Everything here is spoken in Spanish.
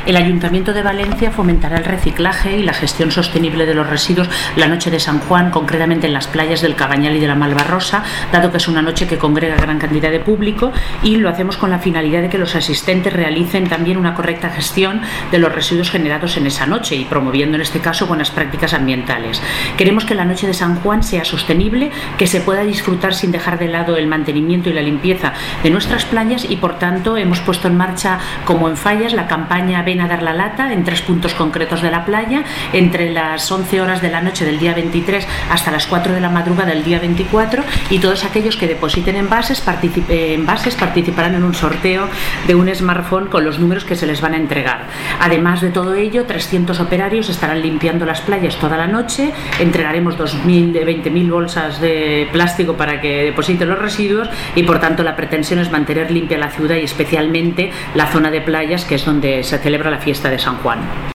El Ayuntamiento de Valencia fomentará el reciclaje y la gestión sostenible de los residuos la noche de San Juan, concretamente en las playas del Cabañal y de la Malvarrosa, dado que es una noche que congrega gran cantidad de público, y lo hacemos con la finalidad de que los asistentes realicen también una correcta gestión de los residuos generados en esa noche y promoviendo en este caso buenas prácticas ambientales. Queremos que la noche de San Juan sea sostenible, que se pueda disfrutar sin dejar de lado el mantenimiento y la limpieza de nuestras playas, y por tanto hemos puesto en marcha, como en Fallas, la campaña Ven a dar la lata en 3 puntos concretos de la playa, entre las 11 horas de la noche del día 23 hasta las 4 de la madrugada del día 24, y todos aquellos que depositen envases participarán en un sorteo de un smartphone con los números que se les van a entregar. Además de todo ello, 300 operarios estarán limpiando las playas toda la noche, entregaremos 20.000 bolsas de plástico para que depositen los residuos, y por tanto la pretensión es mantener limpia la ciudad y especialmente la zona de playas, que es donde se celebra la fiesta de San Juan.